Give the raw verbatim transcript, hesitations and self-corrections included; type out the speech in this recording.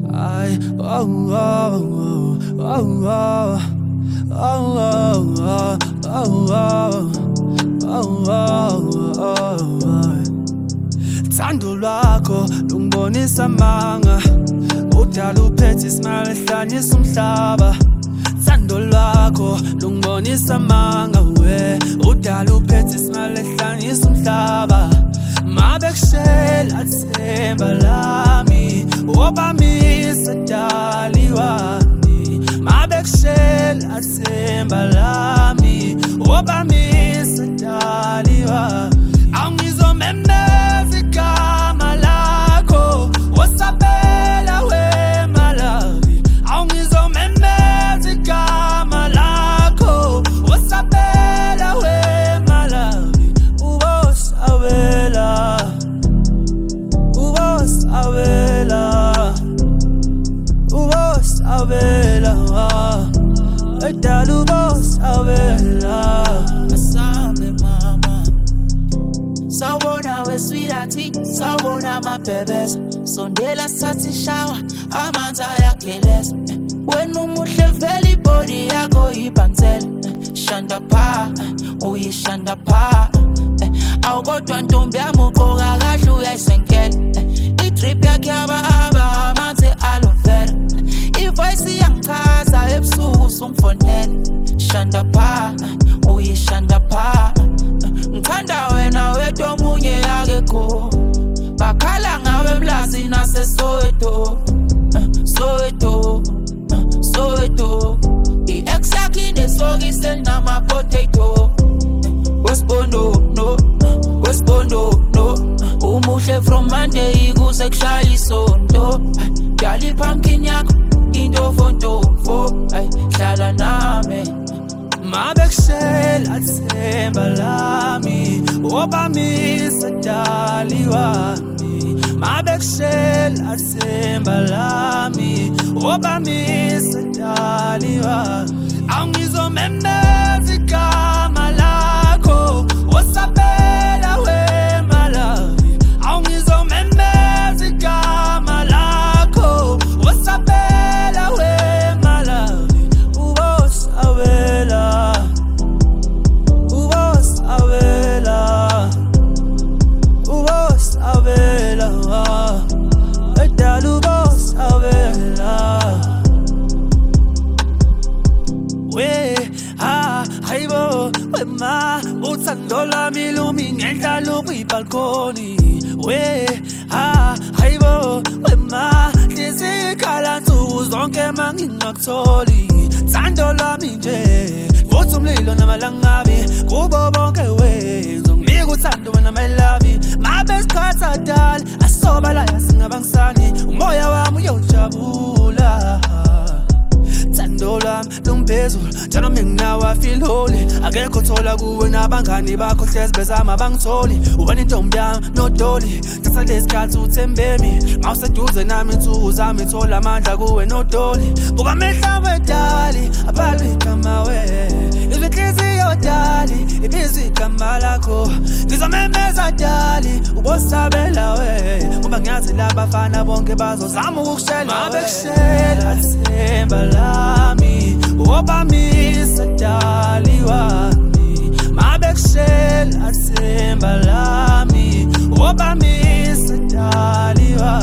I, oh, oh, oh, oh, oh, oh, oh, oh, oh, oh. Thando lwakho lungibonisa amanga, udala uphethe isimanga ehlanyisa umhlaba. Thando lwakho lungibonisa amanga, we udala uphethe isimanga ehlanyisa umhlaba. Mabekushela themba lami, wobamisa dali wami. Mabekushela themba lami, wobamisa dali wami. Awungizomemeza igama lakho, wosabela wemalawi. Awungizomemeza igama lakho, wosabela wemalawi. Ubosabela, ubosabela, ubosabela, edala ubosabela. Asame mama, sawubona we sweethearty, sawubona my babies. Sondela sathi shower, amanzi ayageleza. Wena umuhle vele ibody yakho ibhansela. Shanda pha, uyishanda pha. Awukodwa ntombi yami ugqoka kahle uyayisenkela. I-drip yakhe yabahamba amanzi aloe vera. I-voice iyangichaza ebusuku usungfonela. Shanda pha, uyishanda pha. Ngithanda wena wedwa omunye akekho. Bakhala ngawe emlazi naseSoweto, Soweto, Soweto. I-ex yakhe inesokisi elinama-potato. Wespondo no, Wespondo no. Umuhle from Monday kuze kushaya isonto. Dali pumpkin yakho into fontofo. Hlala nami. Mabekushela themba lami, wobamisa dali wami. Mabekushela themba lami, wobamisa dali wami. Awungizomemeza igama lakho, wosabela wemalawi. Awungizomemeza igama lakho, wosabela wemalawi. Ubosabela, ubosabela, ubosabela, edala ubosabela. We, ah, hayibo, wema, uthando lami lumi ngendlala kwibalkoni. We, ah, hayibo, wema, ndizikhala nsuku zonke mangingakutholi. Thando lami nje, vuthi umlilo namalangabi, kubo bonke we. Ngizonginika uthando wena my love. Mabesikhatha dali, asobala yasingabangisani. Umoya wami uyojabula. Thando lami lumphezulu, njalo nginawe I feel holy. Akekho thola kuwe nabangani bakho hlezi bezama bangitholi. Ubani intombi yami nodoli, thatha lesikhathi uthembemi. Mawuseduze nami insuku zami thola amandla kuwe nodoli. Buka amehla wedali, abhalwe igama we. Izwe inhliziyo dali, ibizwa igama lakho. Ngizomemeza dali, ubosabela we. Ngoba ngiyazi labafana bonke bazozama ukukushela. Mabekushela themba lami, wobamisa dali wami. Mabekushela themba lami, wobamisa dali wami.